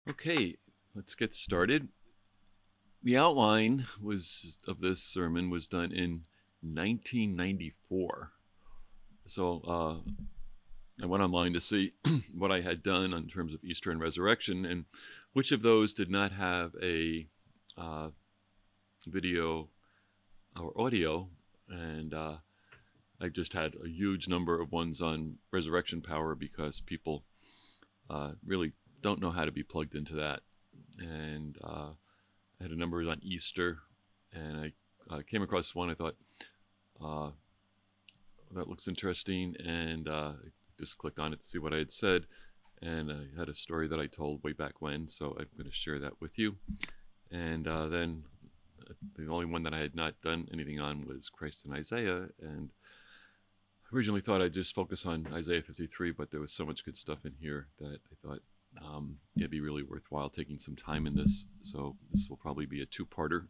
Okay, let's get started. The outline was of this sermon was done in 1994. So I went online to see what I had done in terms of Easter and resurrection, and which of those did not have a uh, video or audio. And I just had a huge number of ones on resurrection power because people really don't know how to be plugged into that. And I had a number on Easter, and I came across one I thought uh, that looks interesting, and just clicked on it to see what I had said. And I had a story that I told way back when, so I'm going to share that with you. And then the only one that I had not done anything on was Christ in Isaiah, and I originally thought I'd just focus on Isaiah 53, but there was so much good stuff in here that I thought it'd be really worthwhile taking some time in this. So this will probably be a two-parter.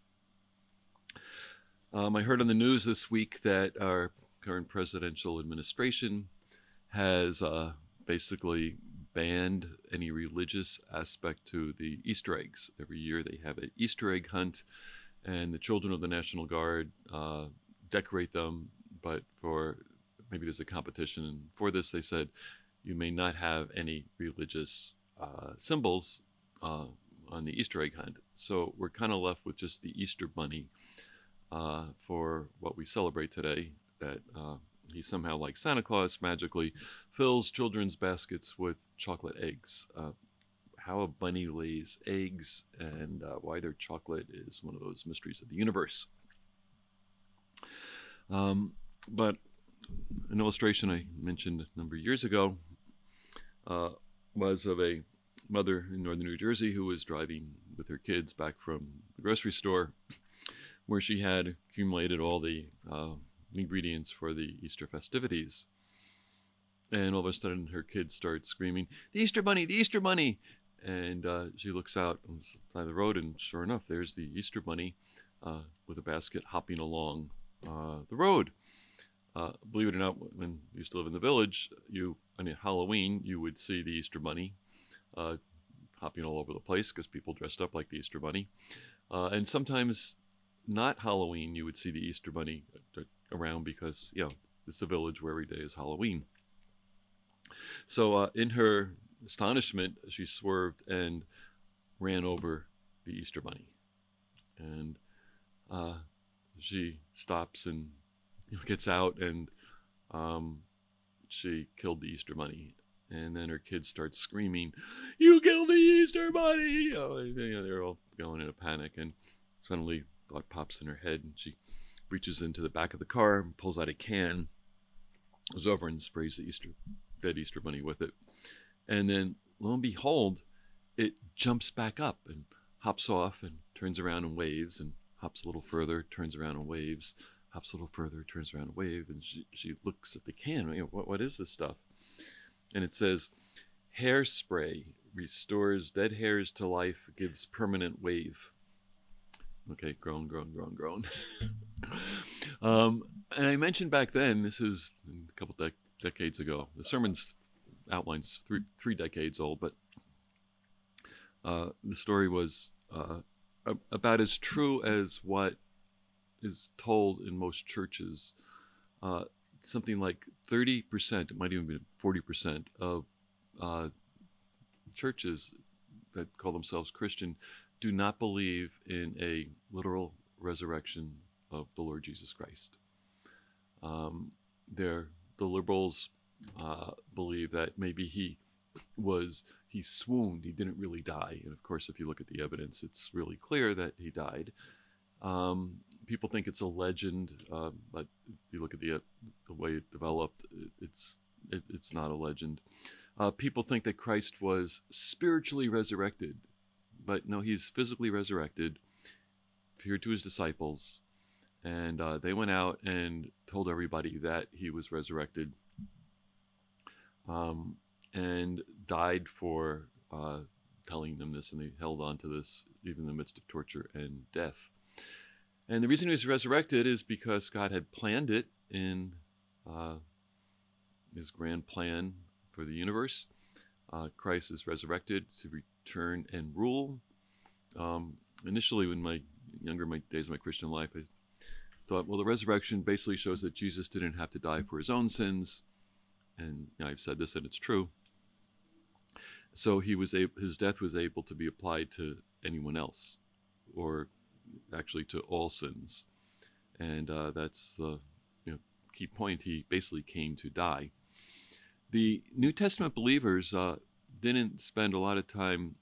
I heard on the news this week that our current presidential administration has basically banned any religious aspect to the Easter eggs. Every year they have an Easter egg hunt, and the children of the National Guard decorate them. But for maybe there's a competition, and for this they said you may not have any religious symbols on the Easter egg hunt. So we're kind of left with just the Easter bunny for what we celebrate today. That he somehow, like Santa Claus, magically fills children's baskets with chocolate eggs. How a bunny lays eggs and why they're chocolate is one of those mysteries of the universe. But an illustration I mentioned a number of years ago uh, was of a mother in northern New Jersey who was driving with her kids back from the grocery store, where she had accumulated all the ingredients for the Easter festivities. And all of a sudden, her kids start screaming, "The Easter Bunny! The Easter Bunny!" And she looks out on the side of the road, and sure enough, there's the Easter Bunny with a basket hopping along the road. Believe it or not, when you used to live in the village, on Halloween you would see the Easter Bunny uh, hopping all over the place because people dressed up like the Easter Bunny. And sometimes not Halloween, you would see the Easter Bunny around because it's the village where every day is Halloween. So in her astonishment, she swerved and ran over the Easter Bunny, and uh, she stops and gets out, and um, she killed the Easter Bunny. And then her kids start screaming, "You killed the Easter Bunny!" Oh, they're all going in a panic, and suddenly thought pops in her head, and she reaches into the back of the car and pulls out a can, goes over and sprays the dead Easter Bunny with it. And then, lo and behold, it jumps back up and hops off and turns around and waves, and hops a little further, turns around and waves, hops a little further, turns around and waves. And she looks at the can. What is this stuff? And it says, "Hairspray restores dead hairs to life, gives permanent wave." Okay, groan, groan, groan, groan. um, and I mentioned back then, this is a couple decades ago. The sermon's outline's three decades old, but the story was about as true as what is told in most churches. Uh, Something like 30%, it might even be 40% of uh, churches that call themselves Christian do not believe in a literal resurrection of the Lord Jesus Christ. Um, the liberals believe that maybe he swooned, he didn't really die, and of course, if you look at the evidence, it's really clear that he died. People think it's a legend, but if you look at the way it developed, it's not a legend. People think that Christ was spiritually resurrected, but no, he's physically resurrected, appeared to his disciples, and they went out and told everybody that he was resurrected, and died for telling them this, and they held on to this even in the midst of torture and death. And the reason he was resurrected is because God had planned it in his grand plan for the universe. Christ is resurrected to return and rule. Initially, in my days of my Christian life, I thought, well, the resurrection basically shows that Jesus didn't have to die for his own sins, and I've said this and it's true. So his death was able to be applied to anyone else, or actually to all sins, and that's the key point. He basically came to die. The New Testament believers didn't spend a lot of time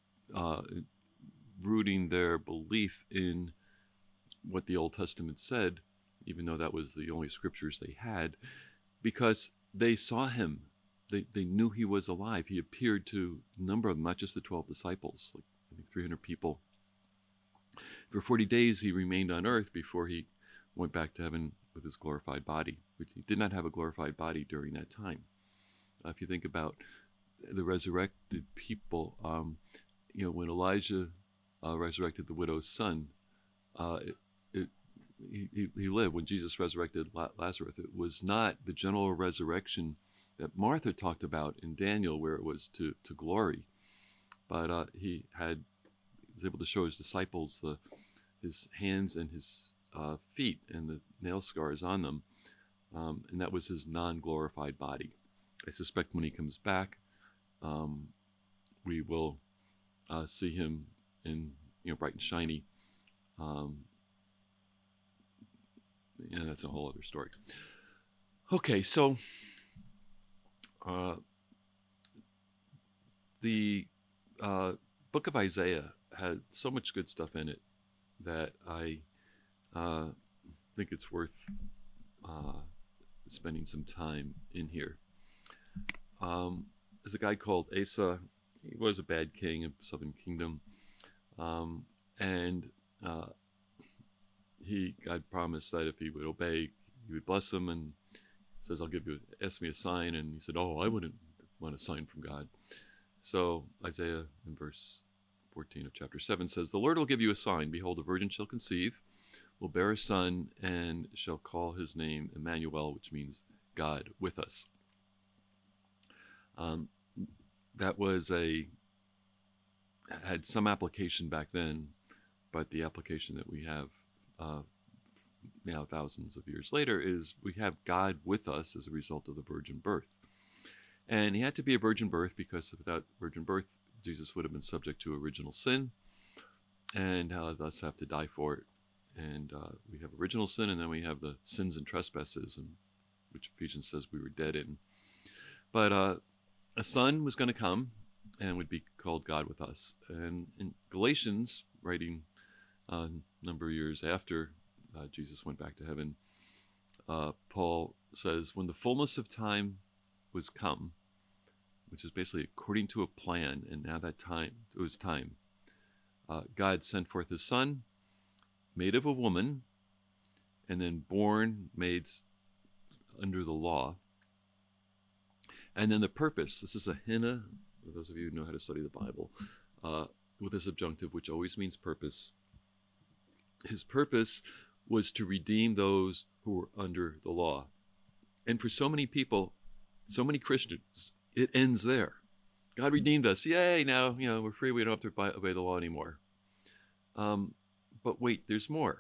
rooting their belief in what the Old Testament said, even though that was the only scriptures they had, because they saw him. They knew he was alive. He appeared to a number of them, not just the 12 disciples, like I think 300 people. For 40 days he remained on earth before he went back to heaven with his glorified body. But he did not have a glorified body during that time. If you think about the resurrected people, when Elijah resurrected the widow's son, he lived. When Jesus resurrected Lazarus, it was not the general resurrection that Martha talked about in Daniel, where it was to glory, but he was able to show his disciples his hands and his feet and the nail scars on them, and that was his non-glorified body. I suspect when he comes back, we will see him in bright and shiny. That's a whole other story. Okay, so the book of Isaiah had so much good stuff in it that I think it's worth spending some time in here. There's a guy called Asa. He was a bad king of Southern Kingdom, and God promised that if he would obey, he would bless him, and says, ask me a sign. And he said, I wouldn't want a sign from God. So Isaiah in verse 14 of chapter 7 says, the Lord will give you a sign. Behold, a virgin shall conceive, will bear a son, and shall call his name Emmanuel, which means God with us. That had some application back then, but the application that we have now thousands of years later is we have God with us as a result of the virgin birth. And he had to be a virgin birth because without virgin birth, Jesus would have been subject to original sin and thus have to die for it. And we have original sin, and then we have the sins and trespasses, which Ephesians says we were dead in. But a son was going to come and would be called God with us. And in Galatians, writing a number of years after Jesus went back to heaven, Paul says, when the fullness of time was come, which is basically according to a plan, and now it was time, God sent forth his son, made of a woman, and then born, made under the law. And then the purpose, this is a hina, for those of you who know how to study the Bible, with a subjunctive, which always means purpose. His purpose was to redeem those who were under the law. And for so many people, so many Christians, it ends there. God redeemed us. Yay, now we're free. We don't have to obey the law anymore. But wait, there's more.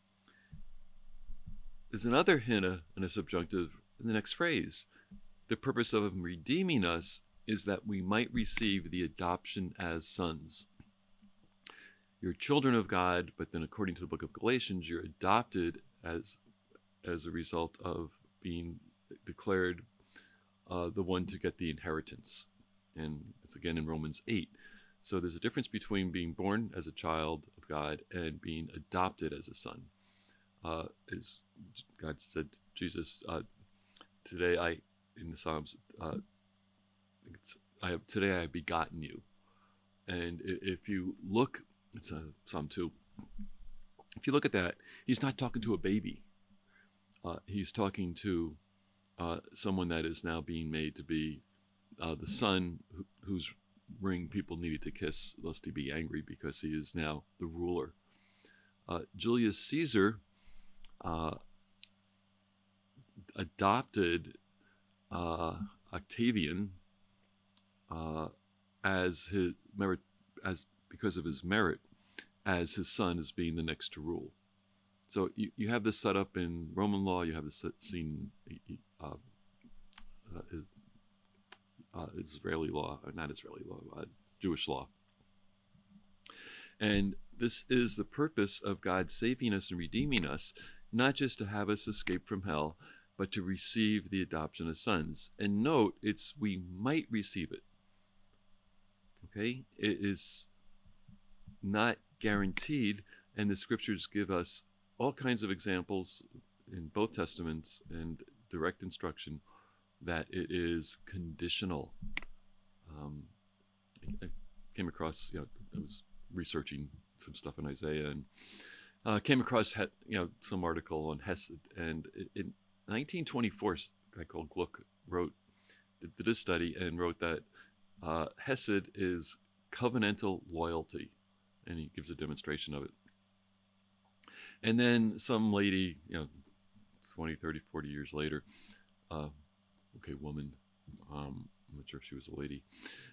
There's another hina and a subjunctive in the next phrase. The purpose of him redeeming us is that we might receive the adoption as sons. You're children of God, but then according to the book of Galatians, you're adopted as a result of being declared the one to get the inheritance. And it's again in Romans 8. So there's a difference between being born as a child of God and being adopted as a son. As God said to Jesus, today in the Psalms, today I have begotten you. And if you look, it's Psalm 2. If you look at that, he's not talking to a baby. He's talking to someone that is now being made to be the son whose ring people needed to kiss lest he be angry, because he is now the ruler. Julius Caesar adopted Octavian uh, as his merit, as because of his merit, as his son as being the next to rule. So you have this set up in Roman law. You have this seen uh, Israeli law, or not Israeli law, Jewish law. And this is the purpose of God saving us and redeeming us, not just to have us escape from hell, but to receive the adoption of sons. And note, it's we might receive it. Okay? It is not guaranteed, and the scriptures give us all kinds of examples in both testaments and direct instruction that it is conditional. I came across, I was researching some stuff in Isaiah, and came across some article on Hesed, and in 1924, a guy called Gluck did a study and wrote that Hesed is covenantal loyalty, and he gives a demonstration of it. And then some lady, 20, 30, 40 years later, woman, I'm not sure if she was a lady,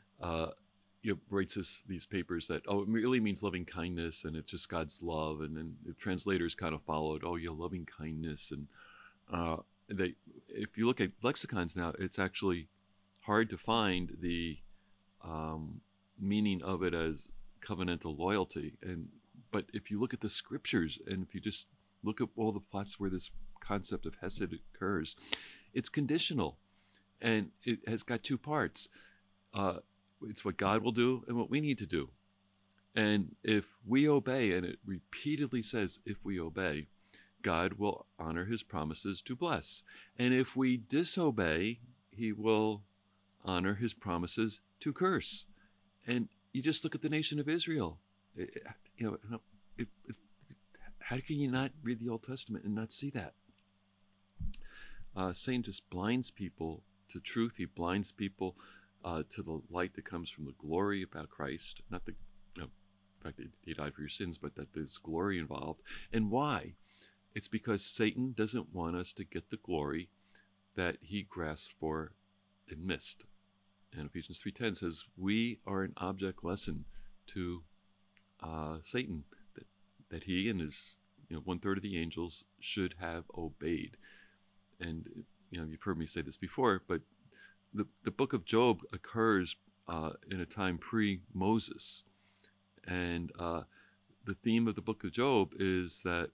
writes these papers that, it really means loving kindness, and it's just God's love. And then the translators kind of followed, loving kindness. And if you look at lexicons now, it's actually hard to find the meaning of it as covenantal loyalty. But if you look at the scriptures, and if you just look at all the plots where this concept of Hesed occurs, it's conditional, and it has got two parts. It's what God will do and what we need to do. And if we obey, and it repeatedly says if we obey, God will honor his promises to bless. And if we disobey, he will honor his promises to curse. And you just look at the nation of Israel. How can you not read the Old Testament and not see that? Satan just blinds people to truth. He blinds people to the light that comes from the glory about Christ. Not the fact that he died for your sins, but that there's glory involved. And why? It's because Satan doesn't want us to get the glory that he grasped for and missed. And Ephesians 3:10 says, we are an object lesson to Satan, that he and his 1/3 of the angels should have obeyed. And you've heard me say this before, but the book of Job occurs in a time pre-Moses. And the theme of the book of Job is that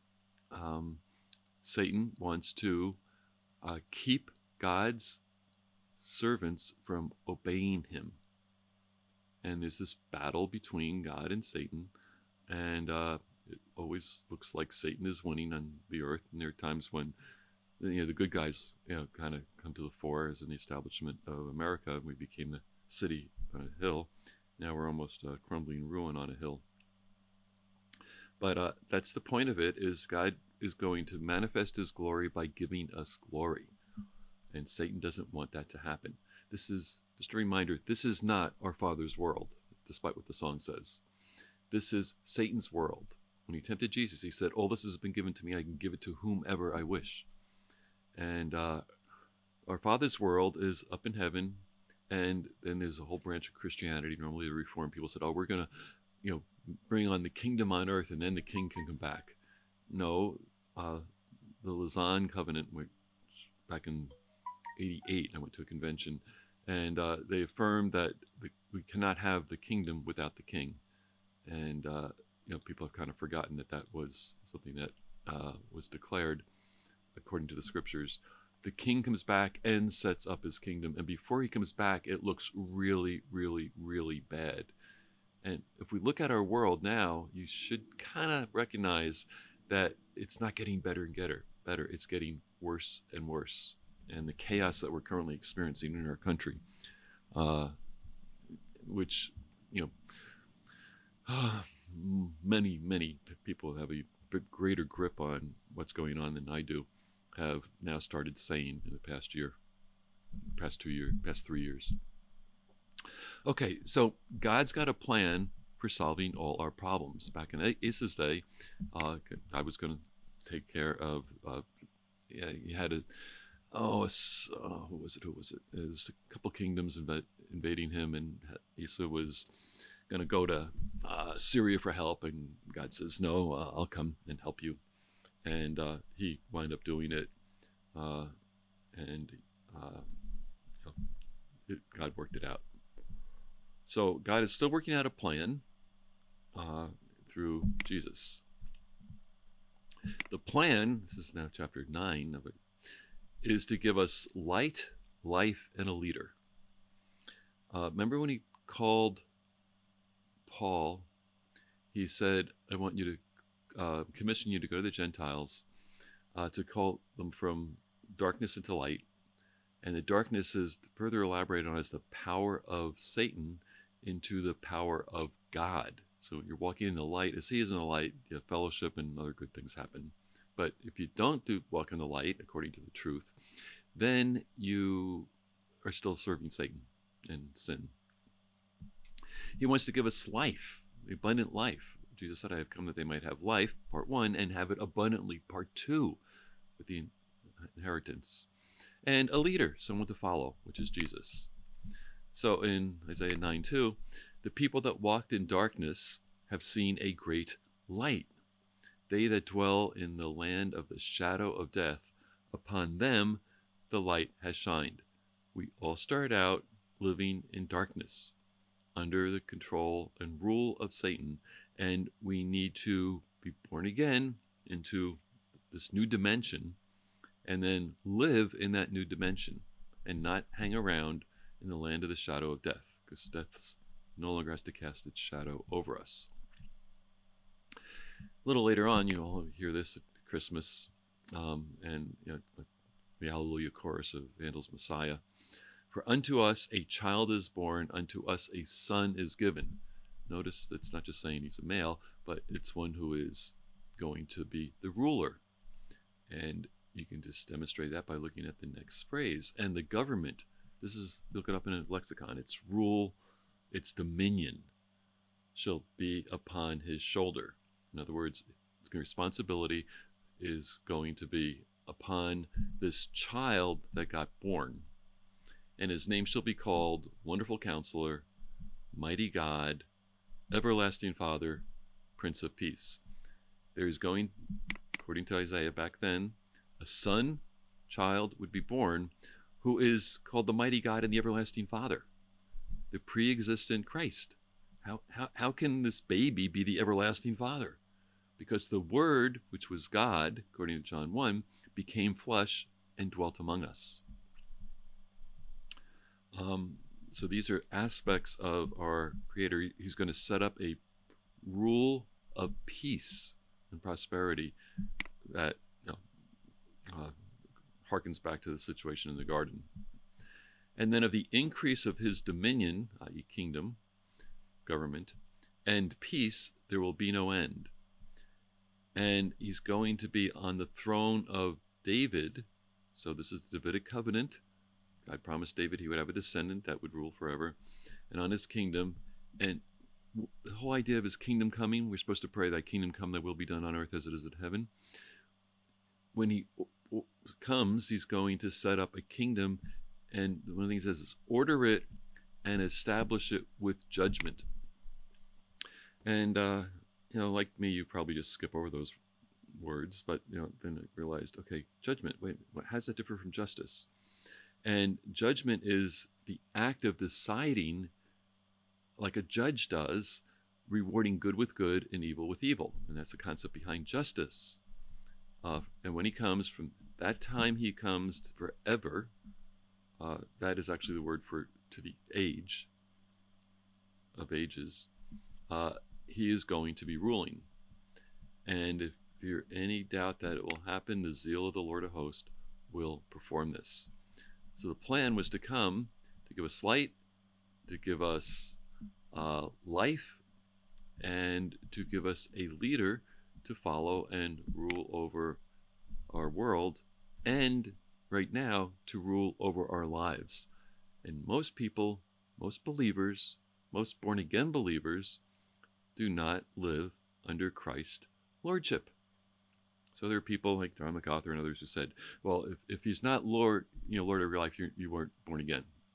Satan wants to keep God's servants from obeying him. And there's this battle between God and Satan, and it always looks like Satan is winning on the earth. And there are times when the good guys kind of come to the fore, as in the establishment of America. We became the city on a hill. Now we're almost crumbling ruin on a hill. But that's the point of it, is God is going to manifest his glory by giving us glory. And Satan doesn't want that to happen. This is just a reminder, this is not our Father's world, despite what the song says. This is Satan's world. When he tempted Jesus, he said, all this has been given to me, I can give it to whomever I wish. And our Father's world is up in heaven, and then there's a whole branch of Christianity. Normally the Reformed people said, we're going to bring on the kingdom on earth, and then the king can come back. No, the Lausanne Covenant, which back in 88, I went to a convention, and they affirmed that we cannot have the kingdom without the king. And people have kind of forgotten that was something that was declared according to the scriptures. The king comes back and sets up his kingdom, and before he comes back, it looks really, really, really bad. And if we look at our world now, you should kind of recognize that it's not getting better and better. It's getting worse and worse. And the chaos that we're currently experiencing in our country, which, many, many people have a bit greater grip on what's going on than I do, have now started saying in the past 3 years. Okay, so God's got a plan for solving all our problems. Back in Asa's day, I was going to take care of, you had who was it? It was a couple kingdoms, but invading him, and Asa was going to go to Syria for help, and God says, "No, I'll come and help you," and he wound up doing it, and God worked it out. So God is still working out a plan through Jesus. The plan, this is now chapter 9 of it, is to give us light, life, and a leader. Remember when he called Paul, he said, I want you to commission you to go to the Gentiles, to call them from darkness into light. And the darkness is further elaborated on as the power of Satan into the power of God. So you're walking in the light as he is in the light, you have fellowship and other good things happen. But if you don't walk in the light according to the truth, then you are still serving Satan and sin. He wants to give us life, abundant life. Jesus said, I have come that they might have life, part 1, and have it abundantly, part 2, with the inheritance. And a leader, someone to follow, which is Jesus. So in Isaiah 9:2, the people that walked in darkness have seen a great light. They that dwell in the land of the shadow of death, upon them the light has shined. We all start out living in darkness, under the control and rule of Satan, and we need to be born again into this new dimension, and then live in that new dimension, and not hang around in the land of the shadow of death, because death no longer has to cast its shadow over us. A little later on, you all hear this at Christmas, and the Hallelujah chorus of Handel's Messiah. For unto us a child is born, unto us a son is given. Notice that's not just saying he's a male, but it's one who is going to be the ruler. And you can just demonstrate that by looking at the next phrase. And the government, this is, look it up in a lexicon, its rule, its dominion shall be upon his shoulder. In other words, his responsibility is going to be upon this child that got born. And his name shall be called Wonderful Counselor, Mighty God, Everlasting Father, Prince of Peace. There's going, according to Isaiah back then, a son, child would be born who is called the Mighty God and the Everlasting Father, the pre-existent Christ. How can this baby be the Everlasting Father? Because the Word, which was God, according to John 1, became flesh and dwelt among us. So these are aspects of our Creator. He's going to set up a rule of peace and prosperity that harkens back to the situation in the garden. And then of the increase of his dominion, i.e. kingdom, government, and peace, there will be no end. And he's going to be on the throne of David. So this is the Davidic covenant. God promised David he would have a descendant that would rule forever, and on his kingdom. And the whole idea of his kingdom coming, we're supposed to pray, thy kingdom come, thy will be done on earth as it is in heaven. When he comes, he's going to set up a kingdom, and one of the things he says is order it and establish it with judgment. And like me, you probably just skip over those words, but then I realized, okay, judgment, wait, how does that differ from justice? And judgment is the act of deciding, like a judge does, rewarding good with good and evil with evil. And that's the concept behind justice. And when he comes, from that time he comes to forever, that is actually the word for to the age of ages, he is going to be ruling. And if you're any doubt that it will happen, the zeal of the Lord of hosts will perform this. So the plan was to come to give us light, to give us life, and to give us a leader to follow and rule over our world, and right now to rule over our lives. And most people, most believers, most born-again believers do not live under Christ's lordship. So there are people like John MacArthur and others who said, well, if he's not Lord, Lord of your life, you weren't born again.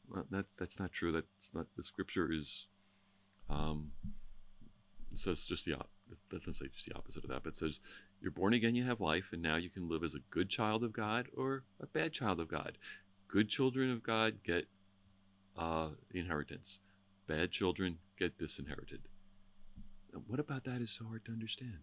Well, that's not true. That's not, the scripture is, um, it says just the that doesn't say just the opposite of that, but it says you're born again, you have life, and now you can live as a good child of God or a bad child of God. Good children of God get inheritance. Bad children get disinherited. What about that is so hard to understand?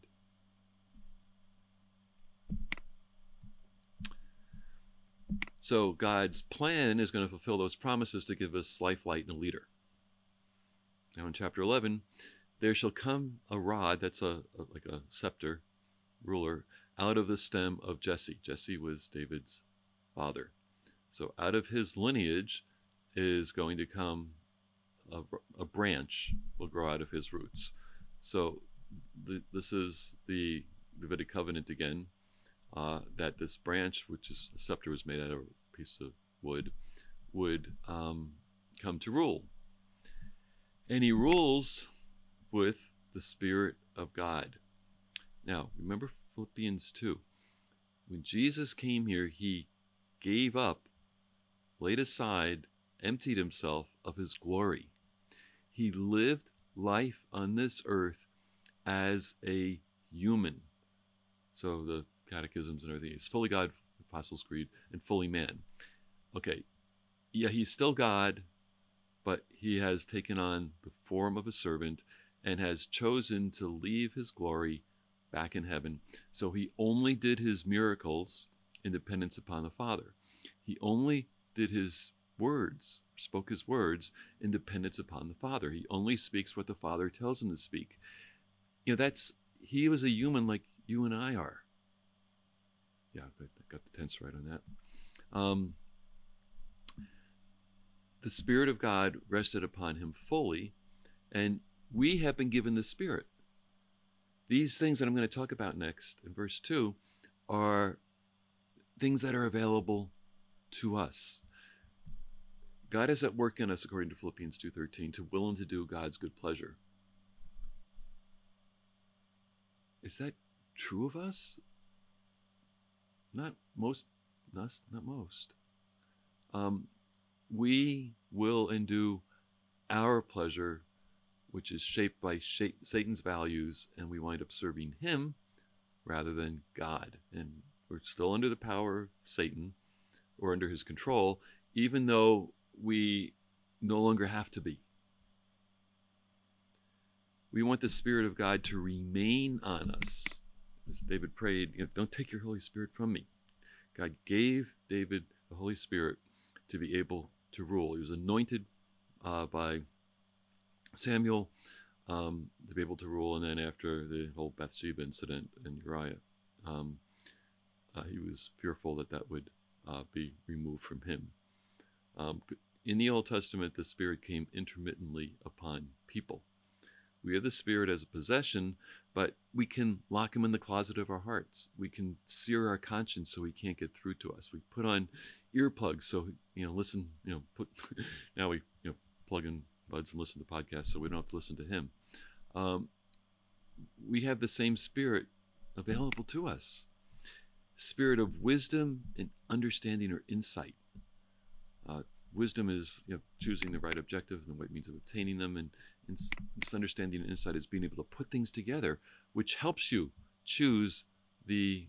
So God's plan is going to fulfill those promises to give us life, light, and a leader. Now in chapter 11, there shall come a rod, that's like a scepter, ruler, out of the stem of Jesse. Jesse was David's father. So out of his lineage is going to come a branch will grow out of his roots. So this is the Davidic covenant again, that this branch, which is a scepter, was made out of a piece of wood, would come to rule. And he rules with the Spirit of God. Now, remember Philippians 2. When Jesus came here, he gave up, laid aside, emptied himself of his glory. He lived life on this earth as a human. So the catechisms and everything, he's fully God, Apostles' Creed, and fully man. Okay, yeah, he's still God, but he has taken on the form of a servant and has chosen to leave his glory back in heaven. So he only did his miracles in dependence upon the Father. He only did his words, spoke his words in dependence upon the Father. He only speaks what the Father tells him to speak. You know, he was a human like you and I are. Yeah, I got the tense right on that. The Spirit of God rested upon him fully, and we have been given the Spirit. These things that I'm going to talk about next in verse 2 are things that are available to us. God is at work in us, according to Philippians 2:13, to will and to do God's good pleasure. Is that true of us? Not most. Not most. We will and do our pleasure, which is shaped by Satan's values, and we wind up serving him rather than God. And we're still under the power of Satan or under his control, even though we no longer have to be. We want the Spirit of God to remain on us. As David prayed, don't take your Holy Spirit from me. God gave David the Holy Spirit to be able to rule. He was anointed by Samuel to be able to rule, and then after the whole Bathsheba incident and Uriah, he was fearful that would be removed from him. In the Old Testament, the Spirit came intermittently upon people. We have the Spirit as a possession, but we can lock him in the closet of our hearts. We can sear our conscience so he can't get through to us. We put on earplugs so listen. Now we plug in buds and listen to podcasts so we don't have to listen to him. We have the same Spirit available to us. Spirit of wisdom and understanding or insight. Wisdom is choosing the right objective and the right means of obtaining them, and this understanding and insight is being able to put things together, which helps you choose the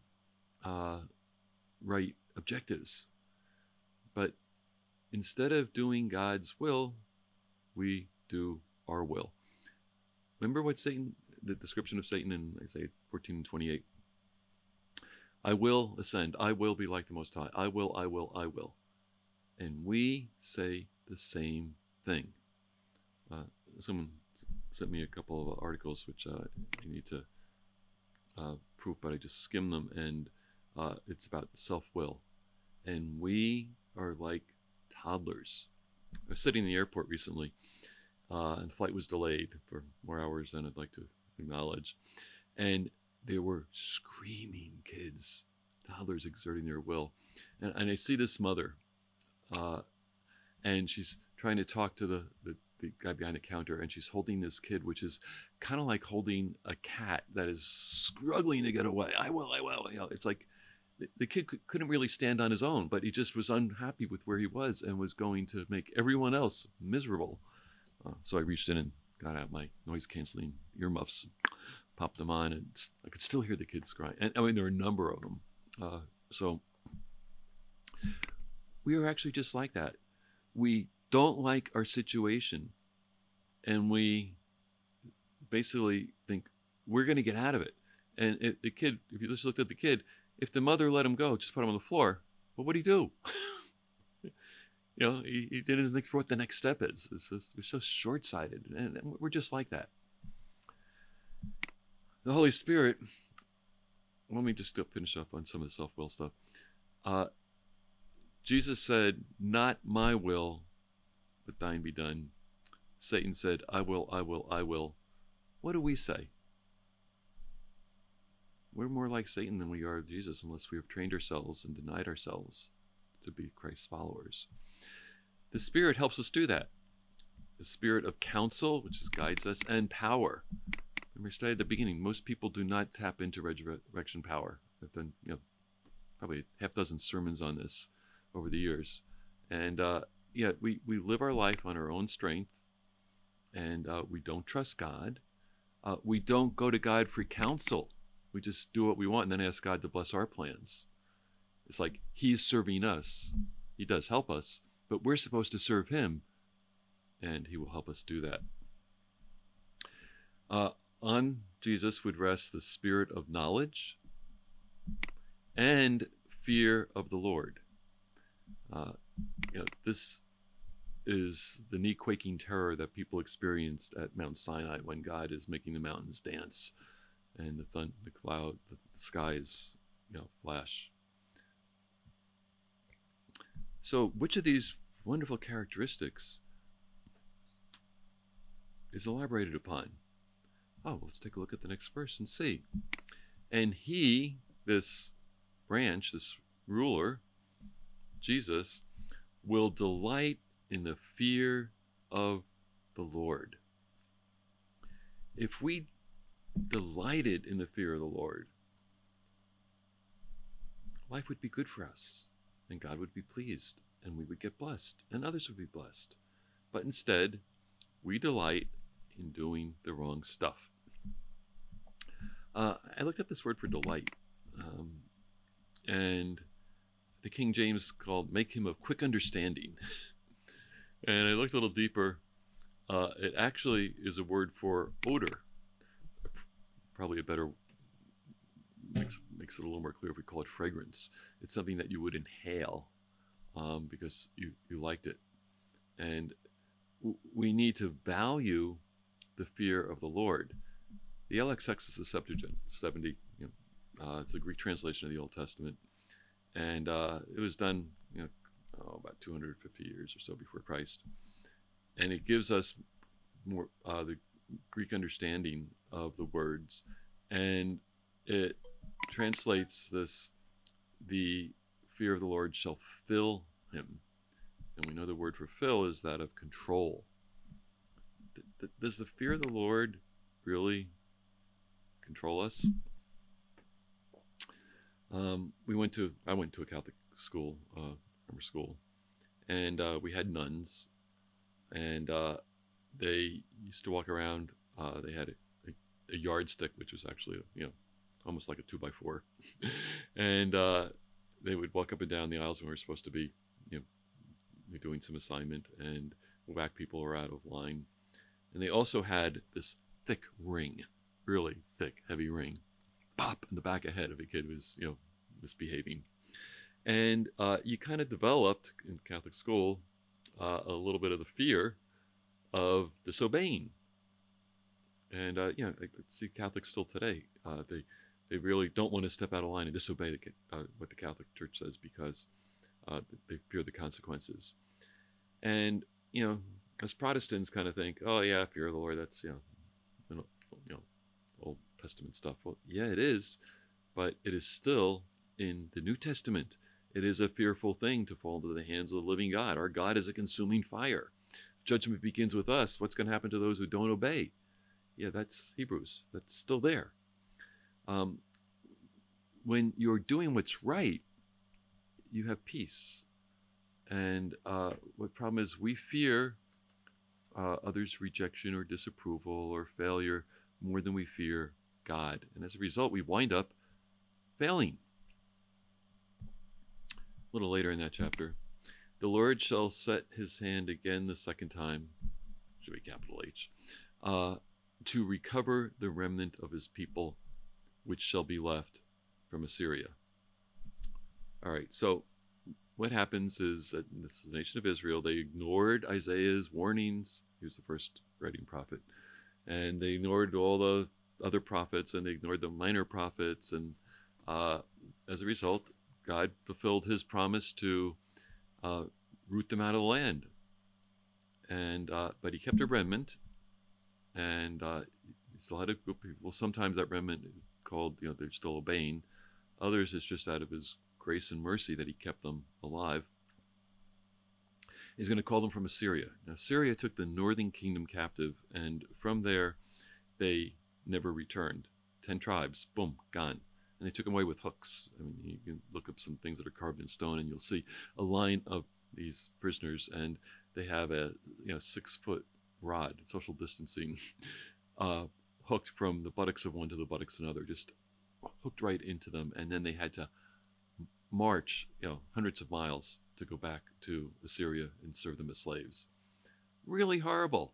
right objectives. But instead of doing God's will, we do our will. Remember what Satan, the description of Satan in Isaiah 14:28. I will ascend. I will be like the Most High. I will, I will, I will. And we say the same thing. Someone sent me a couple of articles which I need to proof, but I just skimmed them, and it's about self-will. And we are like toddlers. I was sitting in the airport recently, and the flight was delayed for more hours than I'd like to acknowledge. And there were screaming kids, toddlers exerting their will. And I see this mother, and she's trying to talk to the guy behind the counter, and she's holding this kid, which is kind of like holding a cat that is struggling to get away. I will. It's like the kid couldn't really stand on his own, but he just was unhappy with where he was and was going to make everyone else miserable. So I reached in and got out my noise canceling earmuffs, popped them on, and I could still hear the kids crying. And I mean, there were a number of them. So we are actually just like that. We don't like our situation, and we basically think we're going to get out of it. And the kid, if you just looked at the kid, if the mother let him go, just put him on the floor, well, what do he do? He didn't think what the next step is. We're so short-sighted, and we're just like that. The Holy Spirit, let me just finish up on some of the self-will stuff. Jesus said, not my will, but thine be done. Satan said, I will, I will, I will. What do we say? We're more like Satan than we are Jesus, unless we have trained ourselves and denied ourselves to be Christ's followers. The Spirit helps us do that. The Spirit of counsel, which guides us, and power. Remember, I stated at the beginning, most people do not tap into resurrection power. I've done, probably a half dozen sermons on this over the years. And we live our life on our own strength, and we don't trust God. We don't go to God for counsel. We just do what we want and then ask God to bless our plans. It's like he's serving us. He does help us, but we're supposed to serve him, and he will help us do that. On Jesus would rest the spirit of knowledge and fear of the Lord. This is the knee-quaking terror that people experienced at Mount Sinai when God is making the mountains dance and the cloud, the skies, flash. So which of these wonderful characteristics is elaborated upon? Oh, let's take a look at the next verse and see. And he, this branch, this ruler, Jesus, will delight in the fear of the Lord. If we delighted in the fear of the Lord, life would be good for us, and God would be pleased, and we would get blessed, and others would be blessed. But instead, we delight in doing the wrong stuff. I looked up this word for delight, and the King James called make him of quick understanding. And I looked a little deeper. It actually is a word for odor. Probably a better, makes it a little more clear if we call it fragrance. It's something that you would inhale because you liked it. And we need to value the fear of the Lord. The LXX is the Septuagint, 70. It's the Greek translation of the Old Testament, and it was done, about 250 years or so before Christ, and it gives us more the Greek understanding of the words, and it translates this: the fear of the Lord shall fill him, and we know the word for fill is that of control. Does the fear of the Lord really control us? I went to a Catholic school, grammar school, and we had nuns, and they used to walk around. They had a yardstick, which was actually almost like a 2x4, and they would walk up and down the aisles when we were supposed to be doing some assignment, and whack people are out of line. And they also had this thick ring, really thick, heavy ring, pop in the back of the head if a kid was, misbehaving. And you kind of developed in Catholic school a little bit of the fear of disobeying. And I see Catholics still today. They really don't want to step out of line and disobey what the Catholic Church says because they fear the consequences. And as Protestants kind of think, oh yeah, fear of the Lord, that's Old Testament stuff. Well, yeah, it is, but it is still in the New Testament. It is a fearful thing to fall into the hands of the living God. Our God is a consuming fire. If judgment begins with us, what's going to happen to those who don't obey? Yeah, that's Hebrews. That's still there. when you're doing what's right, you have peace. And what problem is we fear others' rejection or disapproval or failure more than we fear God. And as a result, we wind up failing. A little later in that chapter, the Lord shall set his hand again the second time, should be capital H, to recover the remnant of his people, which shall be left from Assyria. All right, so what happens is that this is the nation of Israel. They ignored Isaiah's warnings. He was the first writing prophet. And they ignored all the other prophets, and they ignored the minor prophets. And as a result, God fulfilled his promise to root them out of the land. And but he kept a remnant, and he still had a group of people. Sometimes that remnant is called, they're still obeying. Others, it's just out of his grace and mercy that he kept them alive. He's going to call them from Assyria. Now, Syria took the northern kingdom captive, and from there, they never returned. 10 tribes, boom, gone. And they took them away with hooks. I mean, you can look up some things that are carved in stone, and you'll see a line of these prisoners, and they have a 6-foot rod, social distancing, hooked from the buttocks of one to the buttocks of another, just hooked right into them. And then they had to march, hundreds of miles to go back to Assyria and serve them as slaves. Really horrible.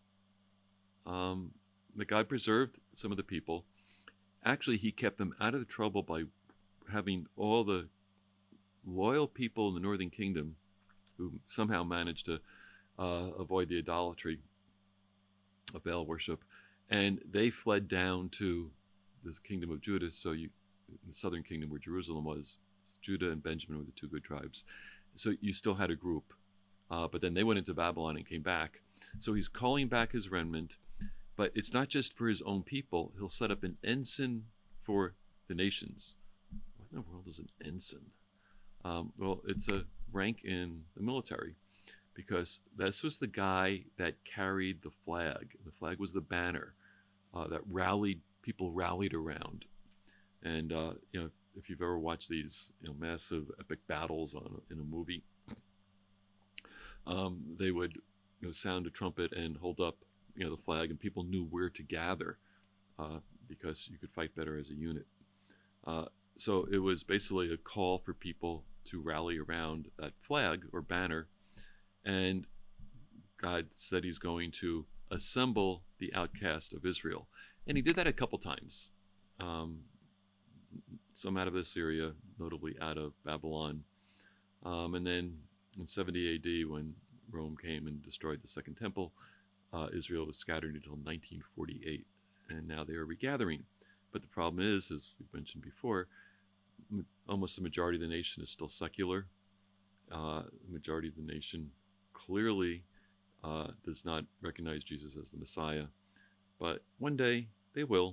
But God preserved some of the people. Actually, he kept them out of the trouble by having all the loyal people in the northern kingdom who somehow managed to avoid the idolatry of Baal worship, and they fled down to the kingdom of Judah. So the southern kingdom where Jerusalem was, Judah and Benjamin were the 2 good tribes. So you still had a group, but then they went into Babylon and came back. So he's calling back his remnant, but it's not just for his own people. He'll set up an ensign for the nations. What in the world is an ensign? Well, it's a rank in the military, because this was the guy that carried the flag. The flag was the banner that people rallied around. And if you've ever watched these massive epic battles in a movie, they would sound a trumpet and hold up the flag, and people knew where to gather because you could fight better as a unit. So it was basically a call for people to rally around that flag or banner, and God said he's going to assemble the outcast of Israel. And he did that a couple times. Some out of Assyria, notably out of Babylon. And then in 70 AD, when Rome came and destroyed the Second Temple, Israel was scattered until 1948. And now they are regathering. But the problem is, as we mentioned before, almost the majority of the nation is still secular. The majority of the nation clearly does not recognize Jesus as the Messiah. But one day they will.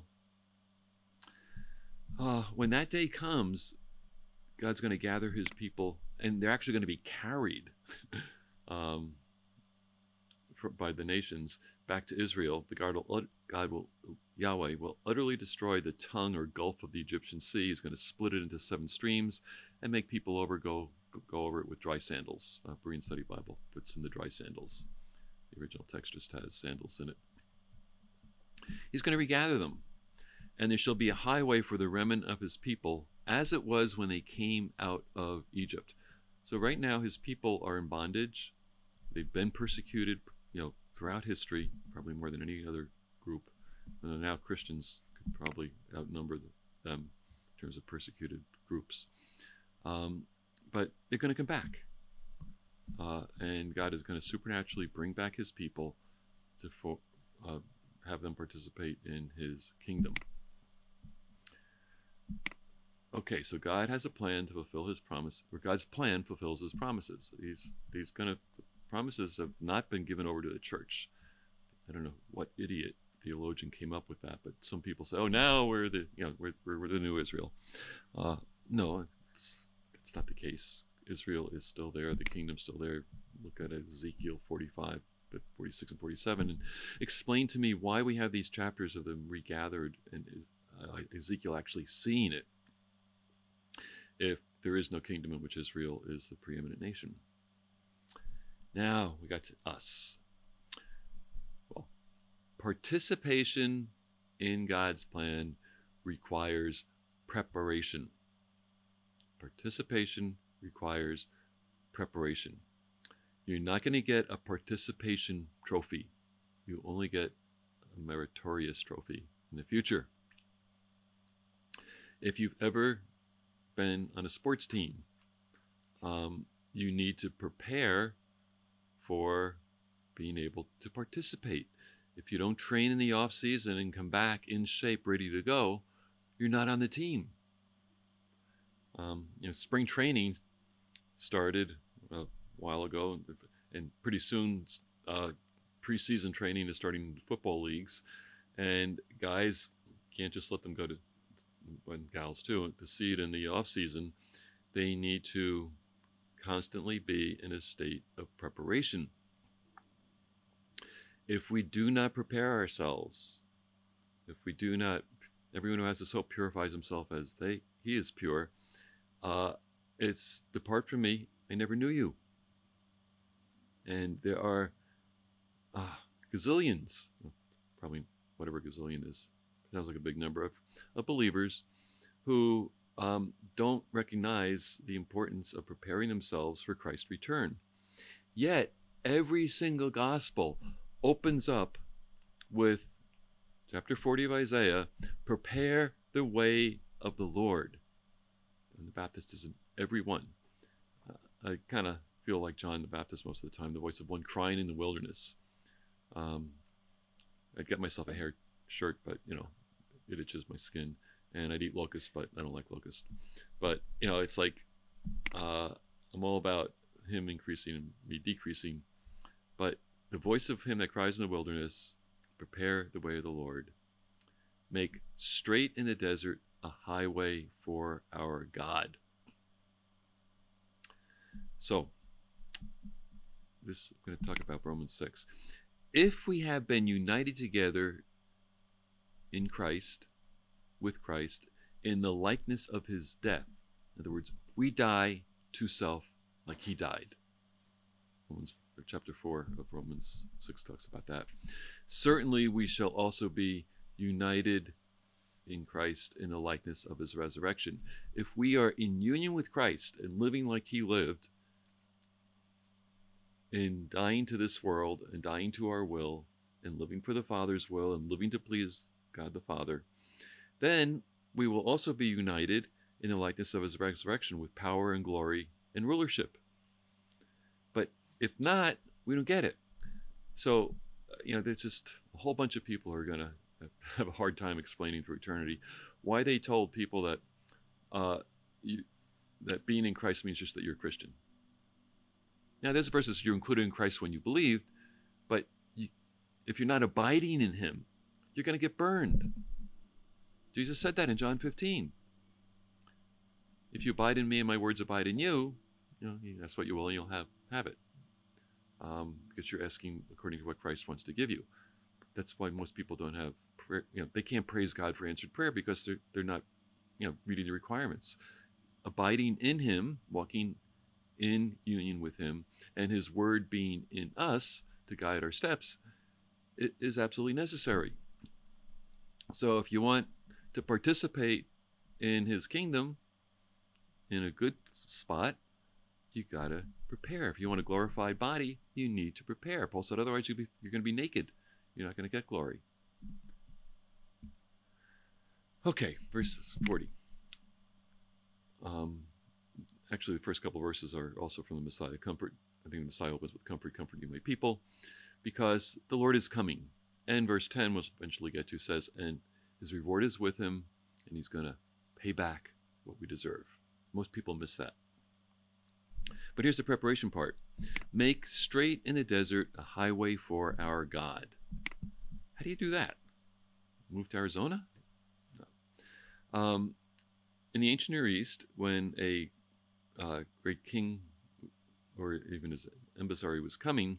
When that day comes, God's going to gather his people, and they're actually going to be carried by the nations back to Israel. Yahweh will utterly destroy the tongue or gulf of the Egyptian sea. He's going to split it into 7 streams and make people go over it with dry sandals. Berean Study Bible puts in the dry sandals. The original text just has sandals in it. He's going to regather them. And there shall be a highway for the remnant of his people, as it was when they came out of Egypt. So right now his people are in bondage. They've been persecuted, throughout history, probably more than any other group. And now Christians could probably outnumber them in terms of persecuted groups. But they're going to come back. And God is going to supernaturally bring back his people to have them participate in his kingdom. Okay, so God has a plan to fulfill his promise, or God's plan fulfills his promises. These kind of promises have not been given over to the church. I don't know what idiot theologian came up with that, but some people say, "Oh, now we're the we're the new Israel." No, it's not the case. Israel is still there. The kingdom's still there. Look at Ezekiel 45, 46, and 47, and explain to me why we have these chapters of them regathered and Ezekiel actually seeing it. if there is no kingdom in which Israel is the preeminent nation. Now we got to us. Well, participation in God's plan requires preparation. Participation requires preparation. You're not going to get a participation trophy. You only get a meritorious trophy in the future. If you've ever been on a sports team, you need to prepare for being able to participate. If you don't train in the off season and come back in shape, ready to go, you're not on the team. Spring training started a while ago, and pretty soon preseason training is starting in football leagues, and guys can't just let them go to, and gals too, to see it in the off season. They need to constantly be in a state of preparation. If we do not prepare ourselves, if we do not, everyone who has this hope purifies himself as he is pure. It's depart from me, I never knew you. And there are gazillions, probably whatever gazillion is, sounds like a big number of believers who don't recognize the importance of preparing themselves for Christ's return. Yet every single gospel opens up with chapter 40 of Isaiah, prepare the way of the Lord. And the Baptist is in every one. I kind of feel like John the Baptist most of the time, the voice of one crying in the wilderness. I'd get myself a hair shirt, but it itches my skin, and I'd eat locusts, but I don't like locusts. But it's like I'm all about him increasing and me decreasing. But the voice of him that cries in the wilderness, prepare the way of the Lord. Make straight in the desert a highway for our God. So, I'm going to talk about Romans 6. If we have been united together in Christ, with Christ, in the likeness of his death, in other words, we die to self like he died. Chapter 4 of Romans 6 talks about that. Certainly we shall also be united in Christ in the likeness of his resurrection. If we are in union with Christ and living like he lived, in dying to this world and dying to our will and living for the Father's will and living to please God the Father, then we will also be united in the likeness of his resurrection with power and glory and rulership. But if not, we don't get it. So, there's just a whole bunch of people who are going to have a hard time explaining through eternity why they told people that that being in Christ means just that you're a Christian. Now, there's verses you're included in Christ when you believed, but if you're not abiding in him, you're going to get burned. Jesus said that in John 15. If you abide in me and my words abide in you, that's what you will and you'll have it. Because you're asking according to what Christ wants to give you. That's why most people don't have prayer. They can't praise God for answered prayer because they're not, meeting the requirements. Abiding in him, walking in union with him, and his word being in us to guide our steps, it is absolutely necessary. So if you want to participate in his kingdom in a good spot, you got to prepare. If you want a glorified body, you need to prepare. Paul said, otherwise you're going to be naked. You're not going to get glory. Okay, verse 40. Actually, the first couple of verses are also from the Messiah. Comfort. I think the Messiah opens with comfort you my people, because the Lord is coming. And verse 10, which we'll eventually get to, says, and his reward is with him, and he's going to pay back what we deserve. Most people miss that. But here's the preparation part. Make straight in the desert a highway for our God. How do you do that? Move to Arizona? No. In the ancient Near East, when a great king or even his emissary was coming,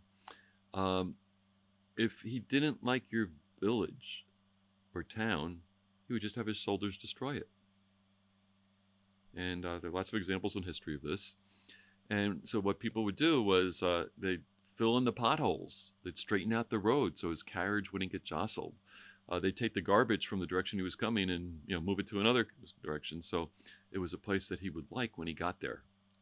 if he didn't like your village or town, he would just have his soldiers destroy it. And there are lots of examples in history of this. And so what people would do was they'd fill in the potholes. They'd straighten out the road so his carriage wouldn't get jostled. They'd take the garbage from the direction he was coming and move it to another direction, so it was a place that he would like when he got there.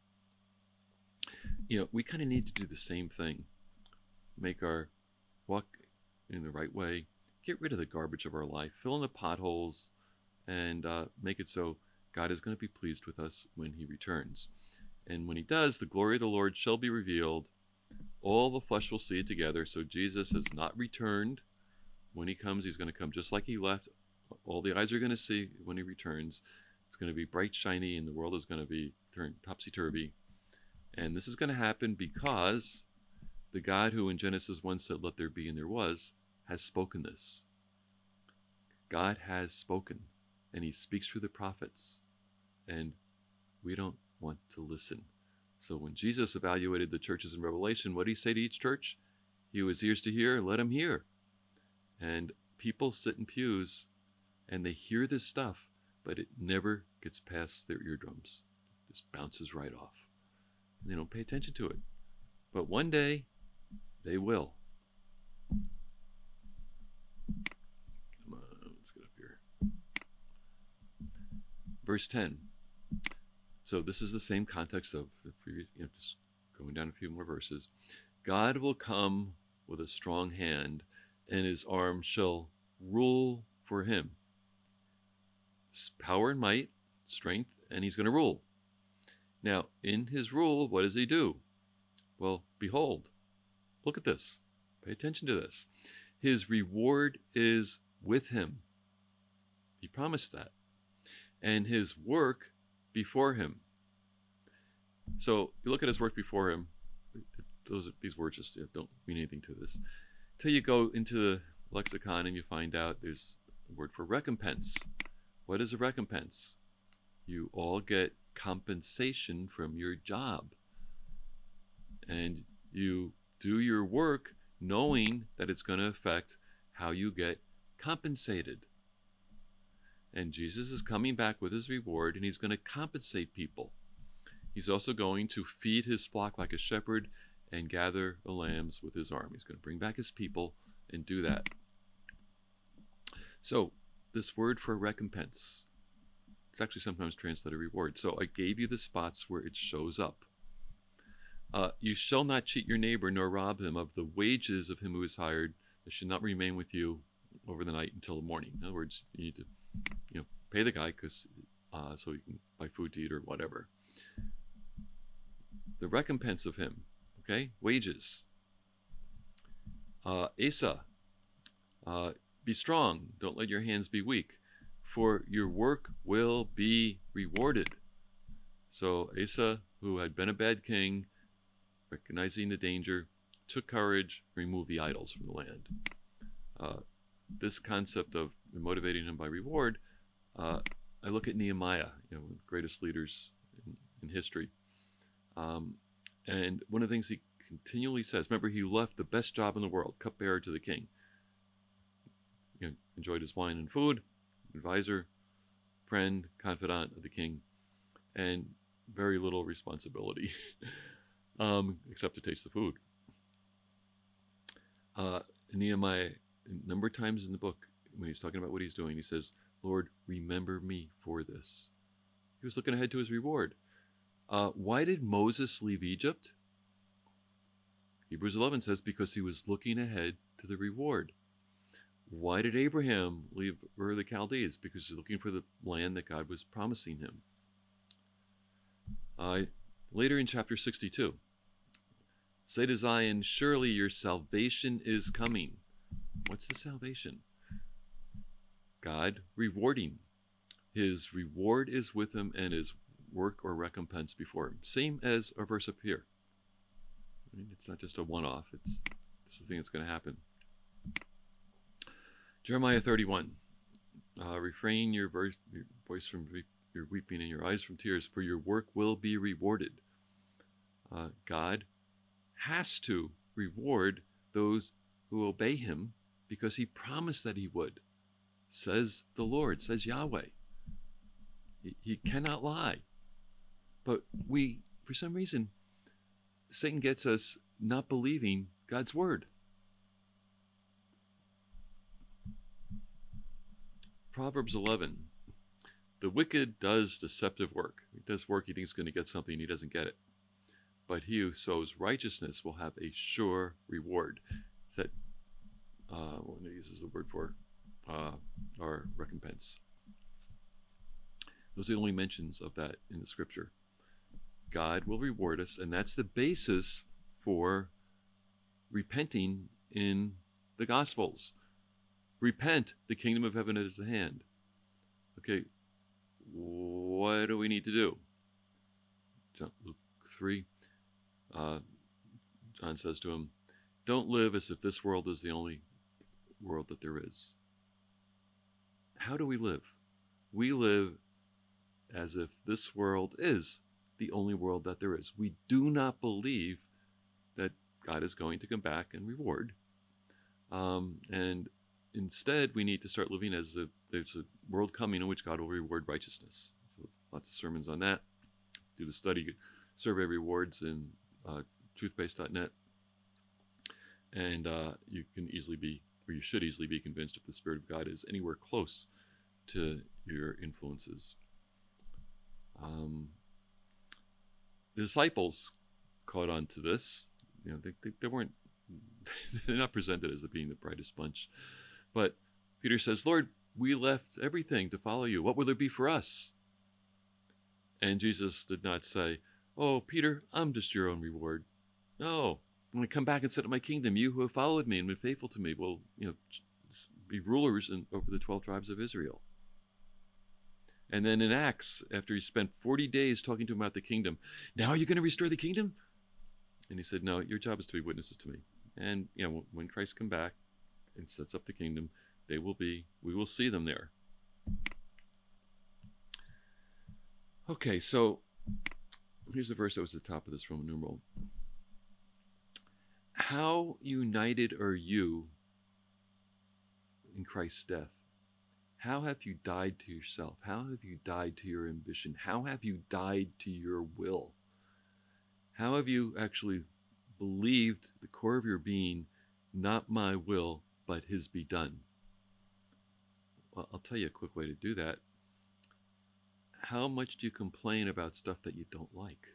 We kind of need to do the same thing. Make our walk in the right way. Get rid of the garbage of our life. Fill in the potholes, and make it so God is going to be pleased with us when he returns. And when he does, the glory of the Lord shall be revealed. All the flesh will see it together. So Jesus has not returned. When he comes, he's going to come just like he left. All the eyes are going to see when he returns. It's going to be bright, shiny, and the world is going to be turned topsy-turvy. And this is going to happen because the God who in Genesis 1 said, "Let there be," and there was, has spoken this. God has spoken, and he speaks through the prophets. And we don't want to listen. So when Jesus evaluated the churches in Revelation, what did he say to each church? He who has ears to hear, let him hear. And people sit in pews and they hear this stuff, but it never gets past their eardrums. It just bounces right off. And they don't pay attention to it. But one day, they will. Come on, let's get up here. Verse 10. So this is the same context of the previous, just going down a few more verses. God will come with a strong hand, and his arm shall rule for him. Power and might, strength, and he's going to rule. Now, in his rule, what does he do? Well, behold, look at this. Pay attention to this. His reward is with him. He promised that. And his work before him. So you look at his work before him. These words just don't mean anything to this. Till you go into the lexicon and you find out there's a word for recompense. What is a recompense? You all get compensation from your job. And you do your work knowing that it's going to affect how you get compensated. And Jesus is coming back with his reward, and he's going to compensate people. He's also going to feed his flock like a shepherd and gather the lambs with his arm. He's going to bring back his people and do that. So this word for recompense, it's actually sometimes translated reward. So I gave you the spots where it shows up. You shall not cheat your neighbor nor rob him of the wages of him who is hired. They should not remain with you over the night until the morning. In other words, you need to pay the guy so you can buy food to eat or whatever. The recompense of him, okay? Wages. Asa, be strong. Don't let your hands be weak, for your work will be rewarded. So Asa, who had been a bad king, recognizing the danger, took courage, removed the idols from the land. This concept of motivating him by reward, I look at Nehemiah, one of the greatest leaders in history. And one of the things he continually says, remember, he left the best job in the world, cupbearer to the king. Enjoyed his wine and food, advisor, friend, confidant of the king, and very little responsibility, except to taste the food. Nehemiah, a number of times in the book, when he's talking about what he's doing, he says, Lord, remember me for this. He was looking ahead to his reward. Why did Moses leave Egypt? Hebrews 11 says, because he was looking ahead to the reward. Why did Abraham leave Ur of the Chaldees? Because he's looking for the land that God was promising him. Later in chapter 62, say to Zion, surely your salvation is coming. What's the salvation? God rewarding. His reward is with him and his work or recompense before him. Same as our verse up here. It's not just a one-off. It's the thing that's going to happen. Jeremiah 31. Refrain your voice from your weeping and your eyes from tears, for your work will be rewarded. God has to reward those who obey him because he promised that he would. Says the Lord, says Yahweh. He cannot lie. But for some reason, Satan gets us not believing God's word. Proverbs 11. The wicked does deceptive work. He does work, he thinks he's going to get something, he doesn't get it. But he who sows righteousness will have a sure reward. Is that, what uses the word for, our recompense. Those are the only mentions of that in the scripture. God will reward us, and that's the basis for repenting in the Gospels. Repent, the kingdom of heaven is at hand. Okay, what do we need to do? Luke 3, John says to him, don't live as if this world is the only world that there is. How do we live? We live as if this world is the only world that there is. We do not believe that God is going to come back and reward. And instead, we need to start living as if there's a world coming in which God will reward righteousness. So lots of sermons on that. Do the study survey rewards in truthbase.net. And you can easily be, or you should easily be convinced if the Spirit of God is anywhere close to your influences. The disciples caught on to this. You know, they weren't, they're not presented as being the brightest bunch. But Peter says, Lord, we left everything to follow you. What will there be for us? And Jesus did not say, oh, Peter, I'm just your own reward. No, when I come back and sit in my kingdom, you who have followed me and been faithful to me will, be rulers over the 12 tribes of Israel. And then in Acts, after he spent 40 days talking to him about the kingdom, now are you going to restore the kingdom? And he said, no, your job is to be witnesses to me. And, when Christ comes back and sets up the kingdom, we will see them there. Okay, so here's the verse that was at the top of this Roman numeral. How united are you in Christ's death? How have you died to yourself? How have you died to your ambition? How have you died to your will? How have you actually believed the core of your being, not my will, but his be done? Well, I'll tell you a quick way to do that. How much do you complain about stuff that you don't like?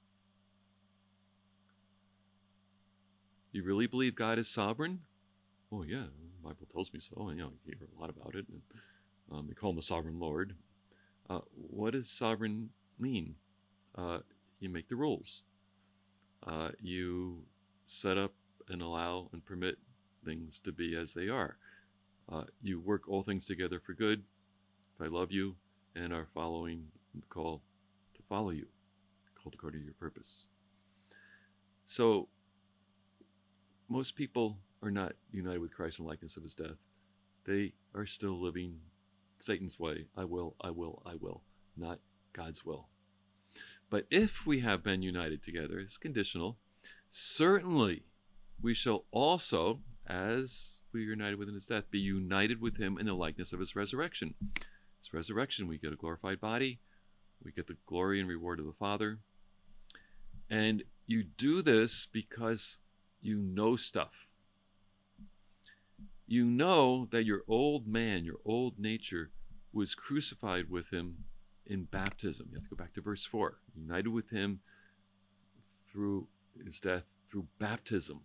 You really believe God is sovereign? Oh yeah, the Bible tells me so, and you hear a lot about it. And they call him the sovereign Lord. What does sovereign mean? You make the rules. You set up and allow and permit things to be as they are. You work all things together for good. If I love you and are following the call to follow you, called according to your purpose. So most people are not united with Christ in the likeness of his death. They are still living Satan's way. I will, not God's will. But if we have been united together, it's conditional, certainly we shall also, as we are united within his death, be united with him in the likeness of his resurrection. His resurrection, we get a glorified body, we get the glory and reward of the Father. And you do this because you know stuff. You know that your old man, your old nature, was crucified with him in baptism. You have to go back to verse 4. United with him through his death, through baptism.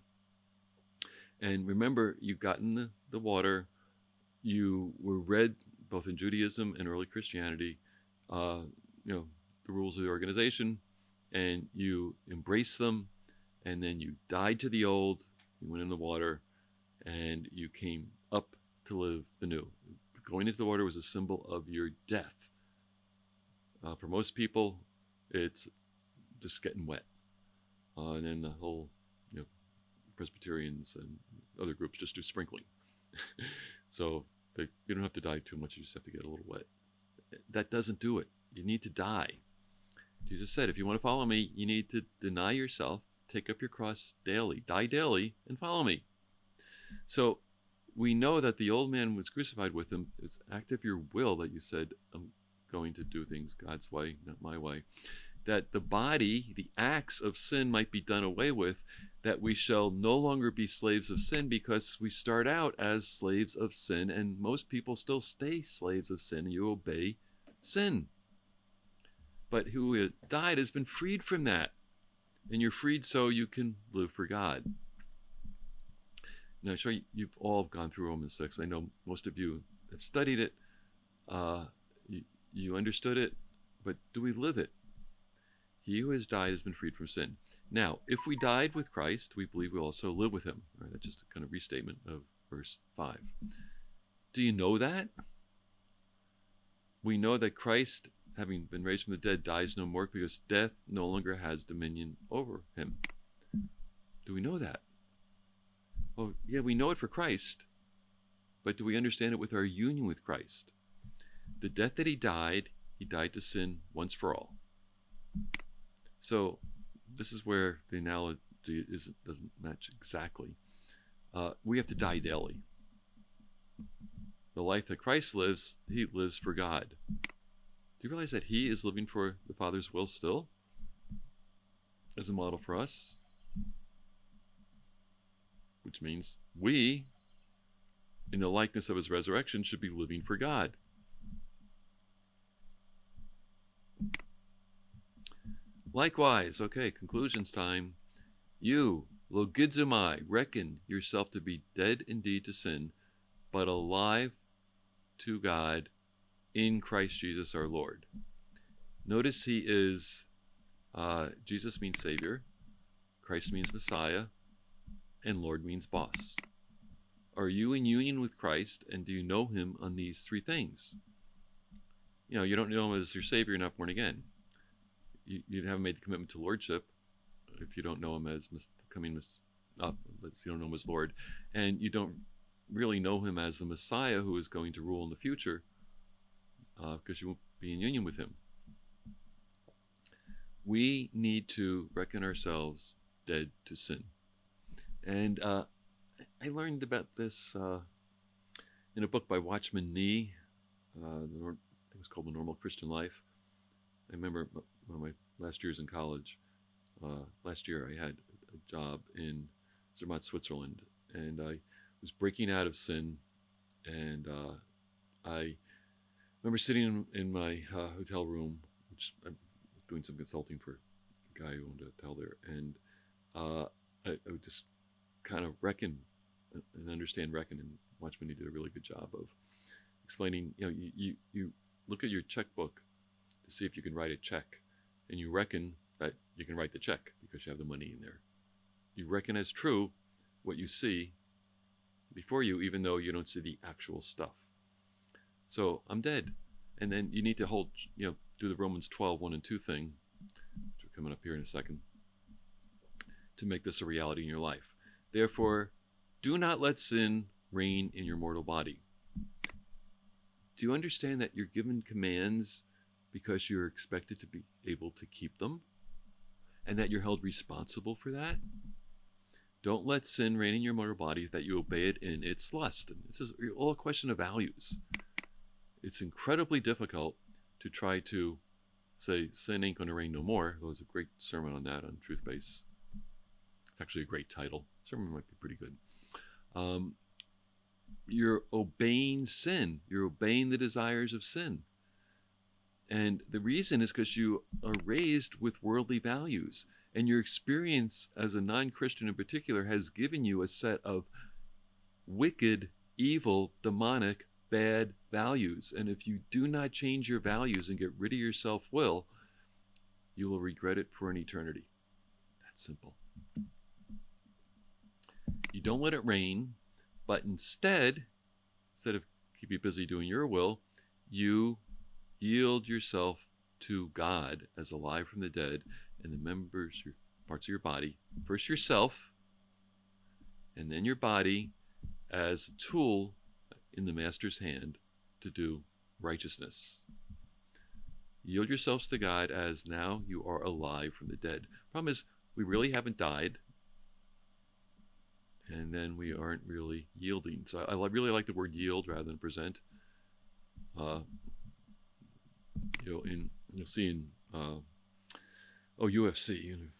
And remember, you got in the water. You were read, both in Judaism and early Christianity, the rules of the organization, and you embraced them, and then you died to the old, you went in the water, and you came up to live the new. Going into the water was a symbol of your death. For most people, it's just getting wet. And then the whole, Presbyterians and other groups just do sprinkling. So you don't have to die too much, you just have to get a little wet. That doesn't do it. You need to die. Jesus said, if you want to follow me, you need to deny yourself, take up your cross daily, die daily, and follow me. So we know that the old man was crucified with him. It's act of your will that you said, I'm going to do things God's way, not my way. that the body, the acts of sin might be done away with, that we shall no longer be slaves of sin, because we start out as slaves of sin, and most people still stay slaves of sin, and you obey sin. But who died has been freed from that, and you're freed so you can live for God. Now, I'm sure you've all gone through Romans 6. I know most of you have studied it. You understood it, but do we live it? He who has died has been freed from sin. Now, if we died with Christ, we believe we also live with him. Right? That's just a kind of restatement of verse 5. Do you know that? We know that Christ, having been raised from the dead, dies no more, because death no longer has dominion over him. Do we know that? Well, yeah, we know it for Christ, but do we understand it with our union with Christ? The death that he died to sin once for all. So this is where the analogy doesn't match exactly. We have to die daily. The life that Christ lives, he lives for God. Do you realize that he is living for the Father's will still as a model for us? Which means we, in the likeness of his resurrection, should be living for God. Likewise, okay, conclusions time. You, logizomai, reckon yourself to be dead indeed to sin, but alive to God in Christ Jesus our Lord. Notice he is, Jesus means Savior, Christ means Messiah, and Lord means boss. Are you in union with Christ, and do you know him on these three things? You know, you don't know him as your Savior, you're not born again. You haven't made the commitment to lordship if you don't know him as you don't know him as Lord, and you don't really know him as the Messiah who is going to rule in the future, because you won't be in union with him. We need to reckon ourselves dead to sin. And I learned about this in a book by Watchman Nee. I think it was called The Normal Christian Life. I remember one of my last years in college. Last year I had a job in Zermatt, Switzerland, and I was breaking out of sin. And I remember sitting in my hotel room, which I'm doing some consulting for a guy who owned a hotel there, and I would just kind of reckon and understand reckon, and Watchman Nee did a really good job of explaining. You know, you look at your checkbook to see if you can write a check, and you reckon that you can write the check because you have the money in there. You reckon as true what you see before you, even though you don't see the actual stuff. So I'm dead. And then you need to do the Romans 12, 1 and 2 thing, which are coming up here in a second, to make this a reality in your life. Therefore, do not let sin reign in your mortal body. Do you understand that you're given commands because you're expected to be able to keep them, and that you're held responsible for that? Don't let sin reign in your mortal body, that you obey it in its lust. And this is all a question of values. It's incredibly difficult to try to say sin ain't going to reign no more. There was a great sermon on that on Truth Base. It's actually a great title. The sermon might be pretty good. You're obeying sin. You're obeying the desires of sin. And the reason is because you are raised with worldly values. And your experience as a non-Christian in particular has given you a set of wicked, evil, demonic, bad values. And if you do not change your values and get rid of your self-will, you will regret it for an eternity. That's simple. You don't let it reign, but instead of keep you busy doing your will, you yield yourself to God as alive from the dead, and the parts of your body, first yourself, and then your body as a tool in the Master's hand to do righteousness. Yield yourselves to God as now you are alive from the dead. Problem is, we really haven't died, and then we aren't really yielding. So I really like the word yield rather than present. You'll see in oh, UFC,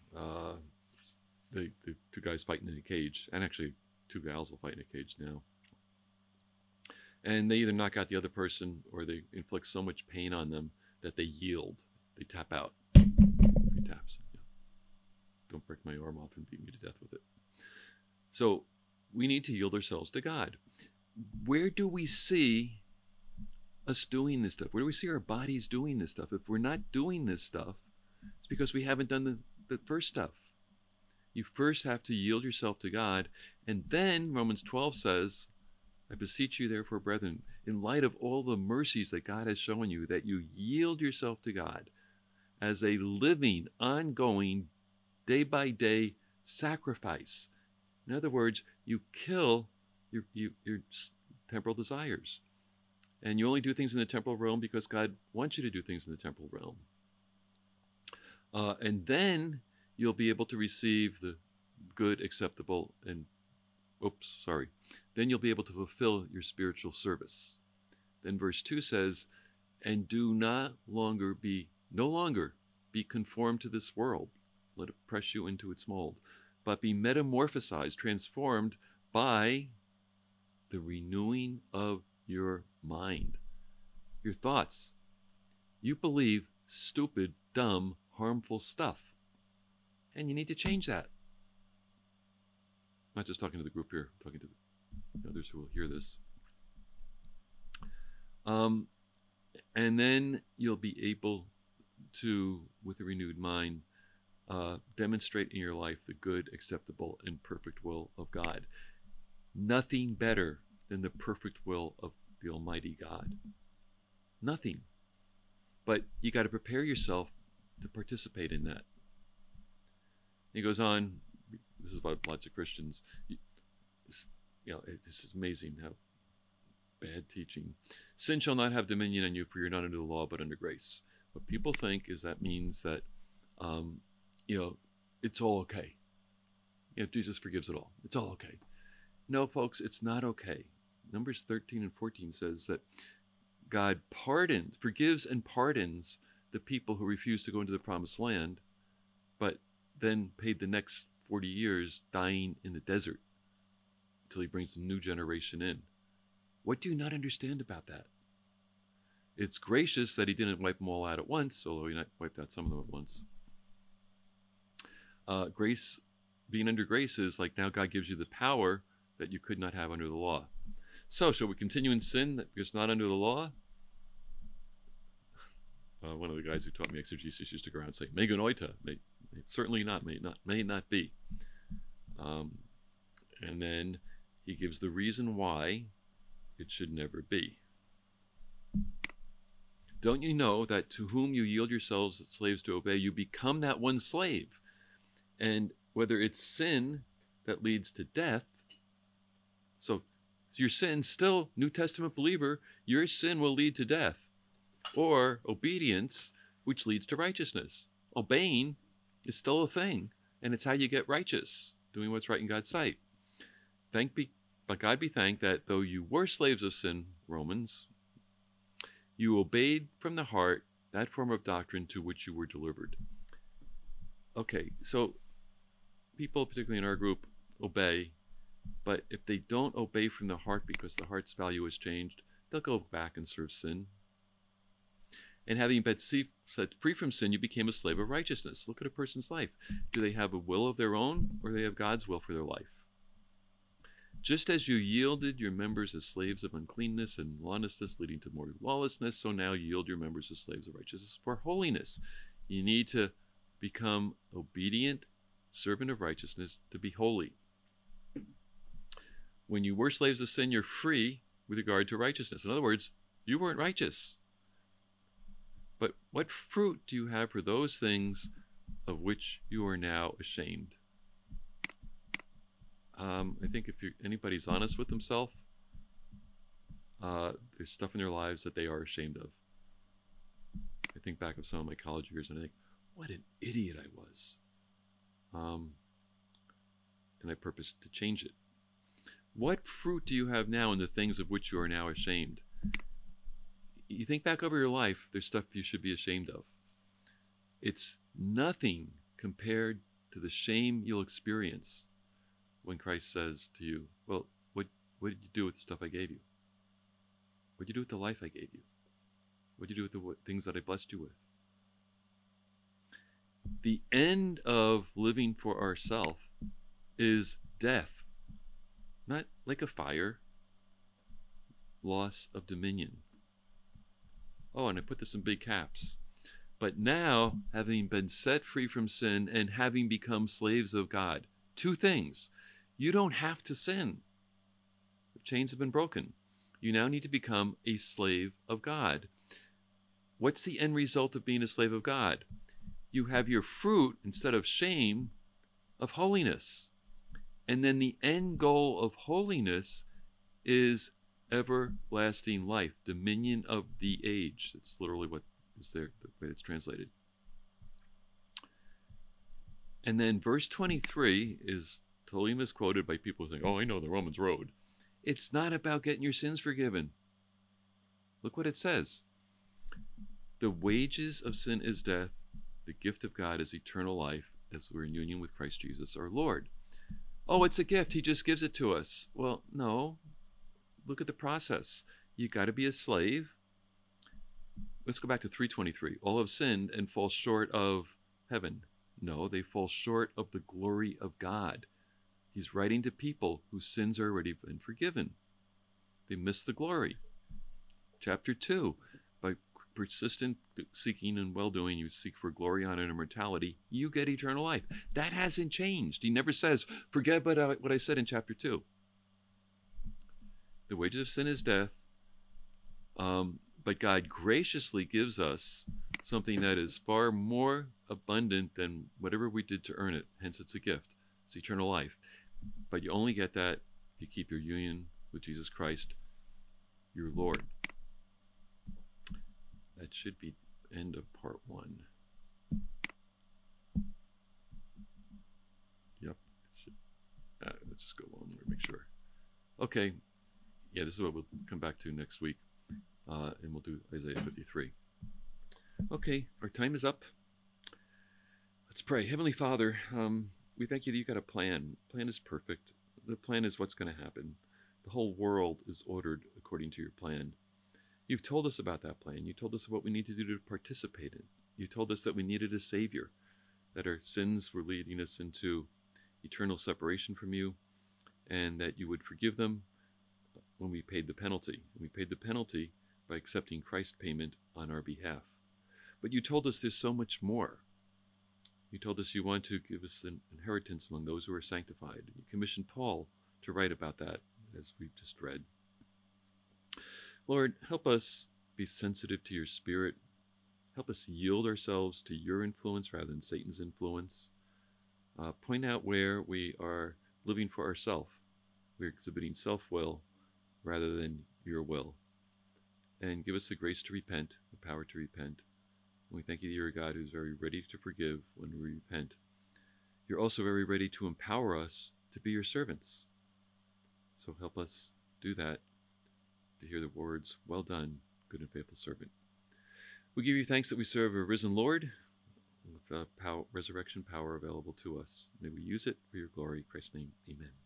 the two guys fighting in a cage, and actually two gals will fight in a cage now. And they either knock out the other person or they inflict so much pain on them that they yield. They tap out. Three taps. Yeah. Don't break my arm off and beat me to death with it. So we need to yield ourselves to God. Where do we see us doing this stuff? Where do we see our bodies doing this stuff? If we're not doing this stuff, it's because we haven't done the first stuff. You first have to yield yourself to God. And then Romans 12 says, I beseech you, therefore, brethren, in light of all the mercies that God has shown you, that you yield yourself to God as a living, ongoing, day-by-day sacrifice. In other words, you kill your temporal desires. And you only do things in the temporal realm because God wants you to do things in the temporal realm. And then you'll be able to receive the good, acceptable, and then you'll be able to fulfill your spiritual service. Then verse 2 says, and do no longer be conformed to this world. Let it press you into its mold. But be metamorphosized, transformed by the renewing of your mind. Your thoughts. You believe stupid, dumb, harmful stuff. And you need to change that. I'm not just talking to the group here, I'm talking to others who will hear this. And then you'll be able to, with a renewed mind, demonstrate in your life the good, acceptable, and perfect will of God. Nothing better than the perfect will of the Almighty God. Nothing. But you got to prepare yourself to participate in that. He goes on, this is about lots of Christians. This is amazing how bad teaching. Sin shall not have dominion on you, for you're not under the law, but under grace. What people think is that means that, it's all okay. Jesus forgives it all. It's all okay. No, folks, it's not okay. Numbers 13 and 14 says that God forgives and pardons the people who refuse to go into the promised land, but then paid the next 40 years dying in the desert until he brings the new generation in. What do you not understand about that? It's gracious that he didn't wipe them all out at once, although he wiped out some of them at once. Grace, being under grace, is like now God gives you the power that you could not have under the law. So, shall we continue in sin that because not under the law? One of the guys who taught me exegesis used to go around and say, "Mega noita," certainly not, may not be. And then he gives the reason why it should never be. Don't you know that to whom you yield yourselves slaves to obey, you become that one slave? And whether it's sin that leads to death, so your sin, still New Testament believer, your sin will lead to death, or obedience, which leads to righteousness. Obeying is still a thing, and it's how you get righteous, doing what's right in God's sight. But God be thanked that though you were slaves of sin, Romans, you obeyed from the heart that form of doctrine to which you were delivered. Okay, so people, particularly in our group, obey, but if they don't obey from the heart because the heart's value has changed, they'll go back and serve sin. And having been set free from sin, you became a slave of righteousness. Look at a person's life. Do they have a will of their own, or do they have God's will for their life? Just as you yielded your members as slaves of uncleanness and lawlessness, leading to more lawlessness, so now yield your members as slaves of righteousness for holiness. You need to become obedient, servant of righteousness, to be holy. When you were slaves of sin, you're free with regard to righteousness. In other words, you weren't righteous. But what fruit do you have for those things of which you are now ashamed? I think if anybody's honest with themselves, there's stuff in their lives that they are ashamed of. I think back of some of my college years and I think, what an idiot I was. And I purpose to change it. What fruit do you have now in the things of which you are now ashamed? You think back over your life, there's stuff you should be ashamed of. It's nothing compared to the shame you'll experience when Christ says to you, well, what did you do with the stuff I gave you? What did you do with the life I gave you? What did you do with the things that I blessed you with? The end of living for ourselves is death, not like a fire, loss of dominion. Oh, and I put this in big caps. But now, having been set free from sin and having become slaves of God, two things. You don't have to sin. The chains have been broken. You now need to become a slave of God. What's the end result of being a slave of God? You have your fruit, instead of shame, of holiness. And then the end goal of holiness is everlasting life, dominion of the age. That's literally what is there, the way it's translated. And then verse 23 is totally misquoted by people who think, oh, I know the Romans road. It's not about getting your sins forgiven. Look what it says. The wages of sin is death. The gift of God is eternal life as we're in union with Christ Jesus our Lord. Oh, it's a gift. He just gives it to us. Well, no. Look at the process. You got to be a slave. Let's go back to 3:23. All have sinned and fall short of heaven. No, they fall short of the glory of God. He's writing to people whose sins are already been forgiven. They miss the glory. Chapter 2. By persistent seeking and well-doing, you seek for glory, honor, and immortality. You get eternal life. That hasn't changed. He never says, forget what I said in chapter 2. The wages of sin is death. But God graciously gives us something that is far more abundant than whatever we did to earn it. Hence, it's a gift. It's eternal life. But you only get that if you keep your union with Jesus Christ, your Lord. That should be end of part 1. Yep. Let's just go along there, make sure. Okay. Yeah, this is what we'll come back to next week. And we'll do Isaiah 53. Okay, our time is up. Let's pray. Heavenly Father, we thank you that you've got a plan. The plan is perfect. The plan is what's going to happen. The whole world is ordered according to your plan. You've told us about that plan. You told us what we need to do to participate in. You told us that we needed a Savior, that our sins were leading us into eternal separation from you, and that you would forgive them when we paid the penalty. And we paid the penalty by accepting Christ's payment on our behalf. But you told us there's so much more. You told us you want to give us an inheritance among those who are sanctified. You commissioned Paul to write about that, as we've just read. Lord, help us be sensitive to your Spirit. Help us yield ourselves to your influence rather than Satan's influence. Point out where we are living for ourselves. We're exhibiting self-will rather than your will. And give us the grace to repent, the power to repent. And we thank you that you're a God who's very ready to forgive when we repent. You're also very ready to empower us to be your servants. So help us do that, to hear the words, well done, good and faithful servant. We give you thanks that we serve a risen Lord with resurrection power available to us. May we use it for your glory. In Christ's name, amen.